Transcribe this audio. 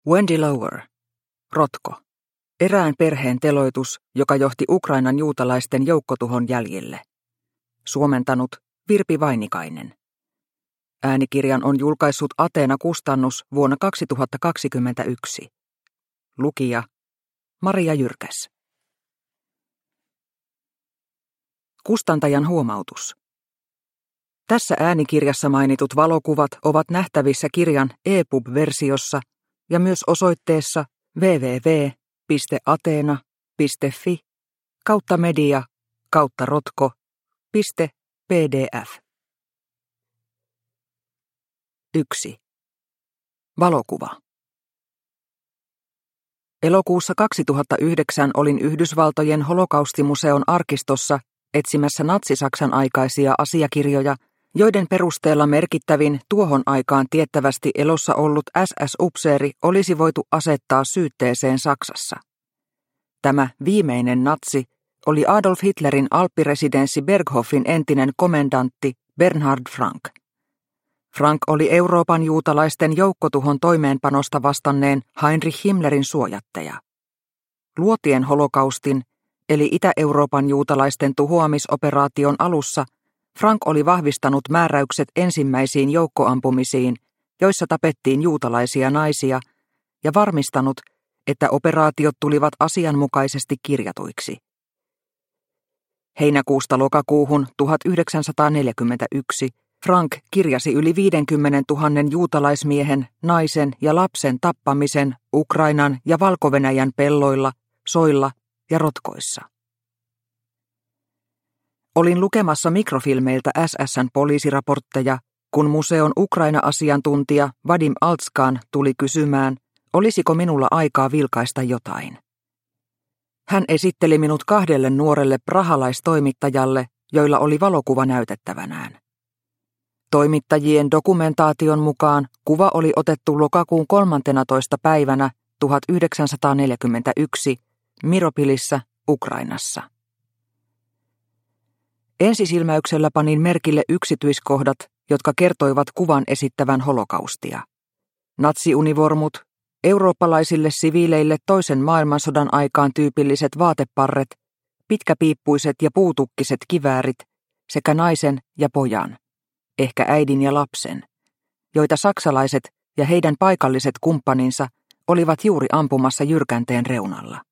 Wendy Lower. Rotko. Erään perheen teloitus, joka johti Ukrainan juutalaisten joukkotuhon jäljille. Suomentanut Virpi Vainikainen. Äänikirjan on julkaissut Ateena Kustannus vuonna 2021. Lukija Maria Jyrkäs. Kustantajan huomautus. Tässä äänikirjassa mainitut valokuvat ovat nähtävissä kirjan EPUB-versiossa ja myös osoitteessa www.media.rotko.pdf. 1. Valokuva. Elokuussa 2009 olin Yhdysvaltojen holokaustimuseon arkistossa etsimässä natsi-Saksan aikaisia asiakirjoja, joiden perusteella merkittävin tuohon aikaan tiettävästi elossa ollut SS-upseeri olisi voitu asettaa syytteeseen Saksassa. Tämä viimeinen natsi oli Adolf Hitlerin alppiresidenssi Berghofin entinen komendantti Bernhard Frank. Frank oli Euroopan juutalaisten joukkotuhon toimeenpanosta vastanneen Heinrich Himmlerin suojattaja. Luotien holokaustin, eli Itä-Euroopan juutalaisten tuhoamisoperaation alussa, Frank oli vahvistanut määräykset ensimmäisiin joukkoampumisiin, joissa tapettiin juutalaisia naisia, ja varmistanut, että operaatiot tulivat asianmukaisesti kirjatuiksi. Heinäkuusta lokakuuhun 1941 Frank kirjasi yli 50 000 juutalaismiehen, naisen ja lapsen tappamisen Ukrainan ja Valko-Venäjän pelloilla, soilla ja rotkoissa. Olin lukemassa mikrofilmeiltä SS:n poliisiraportteja, kun museon Ukraina-asiantuntija Vadim Altskan tuli kysymään, olisiko minulla aikaa vilkaista jotain. Hän esitteli minut 2 nuorelle prahalaistoimittajalle, joilla oli valokuva näytettävänään. Toimittajien dokumentaation mukaan kuva oli otettu lokakuun 13. päivänä 1941 Miropilissä, Ukrainassa. Ensisilmäyksellä panin merkille yksityiskohdat, jotka kertoivat kuvan esittävän holokaustia. Natsiunivormut, eurooppalaisille siviileille toisen maailmansodan aikaan tyypilliset vaateparret, pitkäpiippuiset ja puutukkiset kiväärit sekä naisen ja pojan, ehkä äidin ja lapsen, joita saksalaiset ja heidän paikalliset kumppaninsa olivat juuri ampumassa jyrkänteen reunalla.